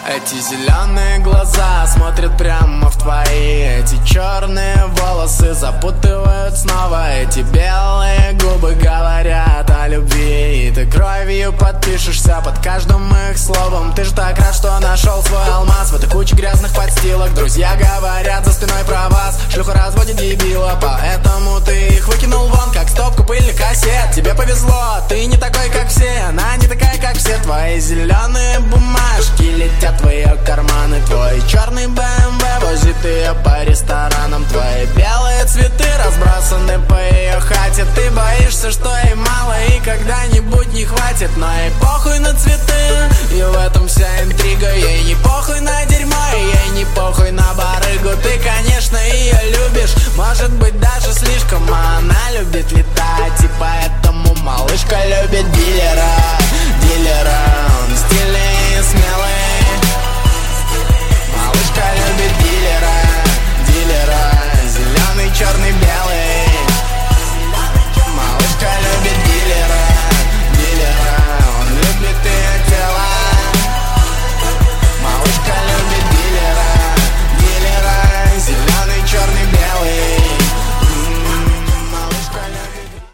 Эти зеленые глаза смотрят прямо в твои. Эти черные волосы запутывают снова. Эти белые губы говорят о любви. И ты кровью подпишешься под каждым их словом. Ты же так рад, что нашел свой алмаз в этой куче грязных подстилок. Друзья говорят за спиной про вас: шлюха разводит дебила, поэтому ты их выкинул вон, как стопку пыльных кассет. Тебе повезло, ты не такой, как все. Она не такая, как все. Твои зеленые бумажки летят в твои карманы. Твой черный БМВ возит ее по ресторанам. Твои белые цветы разбросаны по ее хате. Ты боишься, что ей мало и когда-нибудь не хватит. Но ей похуй на цветы, и в этом вся интрига. Ей не похуй на дерьмо, и ей не похуй на барыгу. Ты, конечно, ее любишь, может быть, даже слишком. А она любит летать, и поэтому малышка любит дилера.